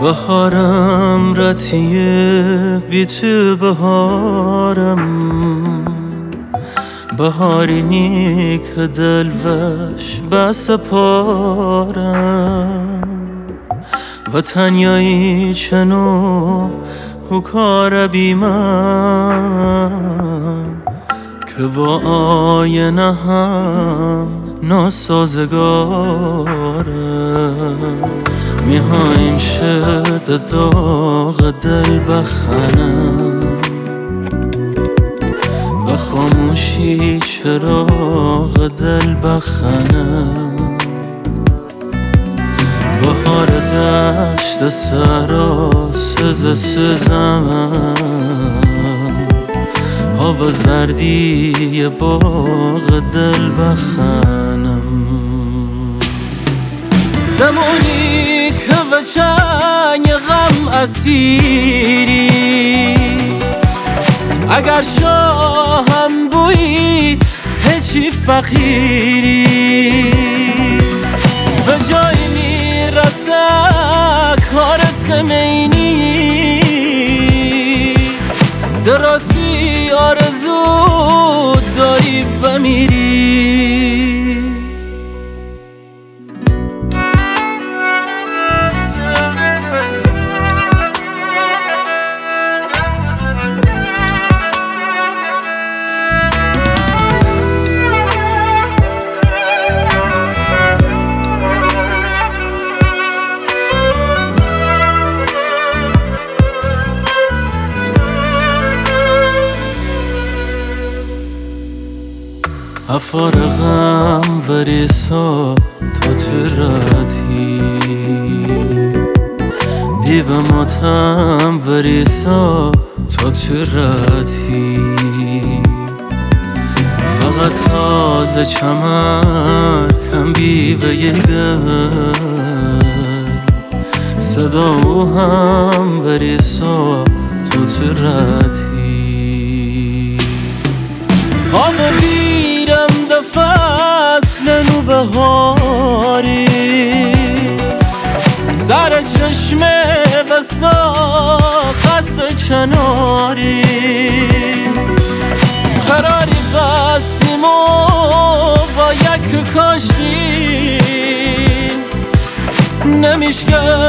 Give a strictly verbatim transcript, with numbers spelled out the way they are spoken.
بهارم رتیه بی تو بهارم بهارینی که دلوش بس پارم و تنیایی چنو هکار بی من که با آینه هم ناسازگاره میها این شد داغ دل بخنم و خاموشی چراغ دل بخنم بهار دشت سرا سز سزم هوا زردی باغ دل بخنم زمانی که و چنگ غم اسیری اگر شاهم بویی هیچی فقیری و جای میرسه کارت که مینی درستی آرزو داری بمیری افارغم وریسا تا تراتی دیو ماتم وریسا تا تراتی فقط ساز چمر کم بی و یگر صدا او هم وریسا تا تراتی آقا بیرم ده فصل نو بهاری سر چشمه بسا خس چناری قراری بستیم و با یک کاشتیم نمیشکن